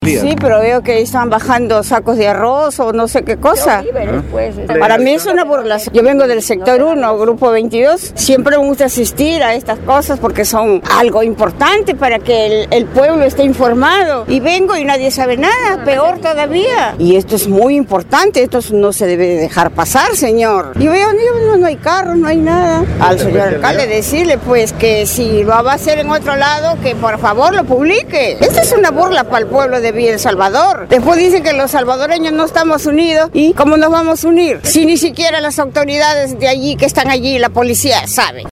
Sí, pero veo que están bajando sacos de arroz o no sé qué cosa. Para mí es una burla. Yo vengo del sector 1, grupo 22. Siempre me gusta asistir a estas cosas porque son algo importante para que el pueblo esté informado. Y vengo y nadie sabe nada, peor todavía. Y esto es muy importante, esto no se debe dejar pasar, señor. Y veo, no hay carros, no hay nada. Al señor alcalde decirle pues que si lo va a hacer en otro lado, que por favor lo publique. Esta es una burla para el pueblo de El Salvador. Después dicen que los salvadoreños no estamos unidos. ¿Y cómo nos vamos a unir? Si ni siquiera las autoridades de allí que están allí, la policía, saben.